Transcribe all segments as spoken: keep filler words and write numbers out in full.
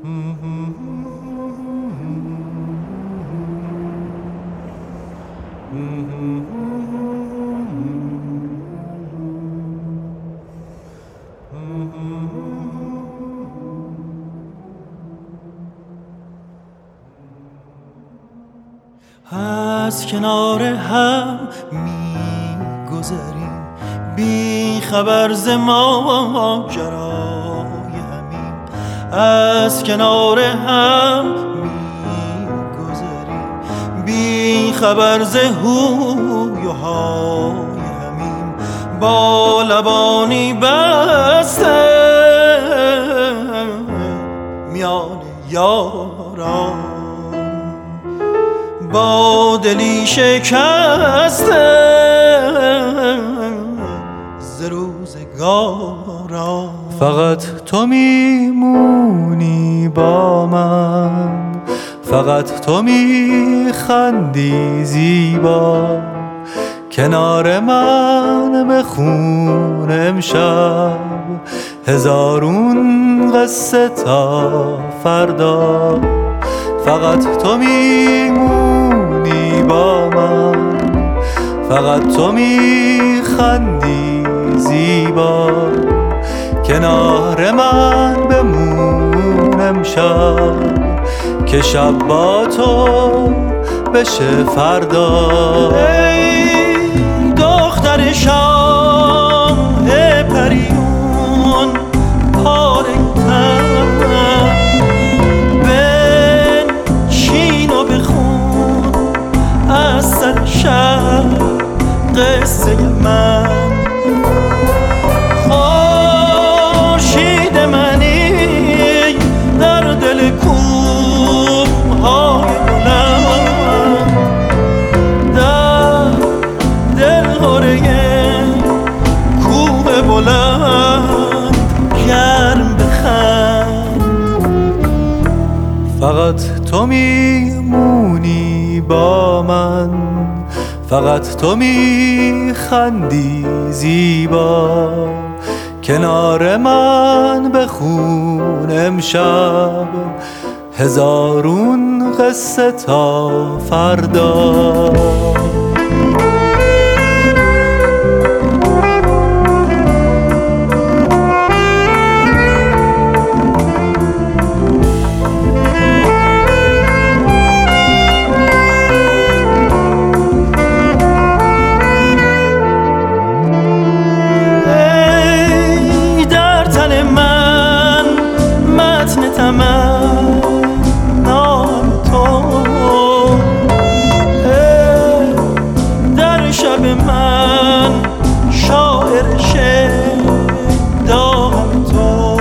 از کنار هم می گذریم بی خبر ز ماجرای همین. از کنار هم می گذریم بی خبر ز هوی و های همین. با لبانی بسته میان یاران، با دلی شکسته ز روزگاران. فقط تو میمونی با من، فقط تو میخندی زیبا. کنار من بخون امشب هزارون قصه تا فردا. فقط تو میمونی با من، فقط تو میخندی زیبا. کنار من بمون امشب که شب با تو بشه فردا. ای دختر شاه پریون پاره تن، بنشین و بخون از سر شب قصه من. خورشید منی در دل کوه‌های بلند، در دلهره کوه بلند گرم بخند. فقط تو میمونی با من، فقط تو میخندی زیبا. کنار من بخون امشب هزارون قصه تا فردا. در شب من شاعر شیدای تو.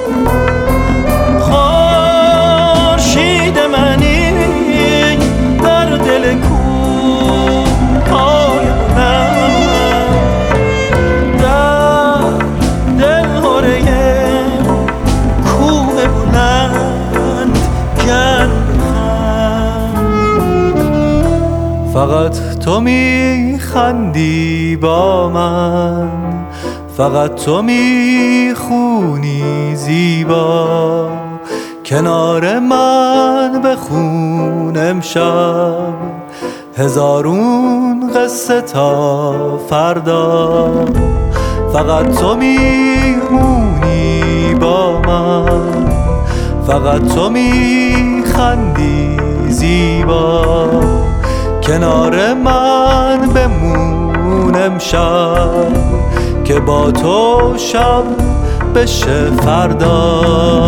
خورشید منی در دل کوه‌های بلند، در دلهره کوه بلند گرم. فقط تو میخندی با من، فقط تو میخونی زیبا. کنار من بخون امشب هزارون قصه تا فردا. فقط تو میمونی با من، فقط تو میخندی زیبا. کنار من بمون امشب که با تو شب بشه فردا.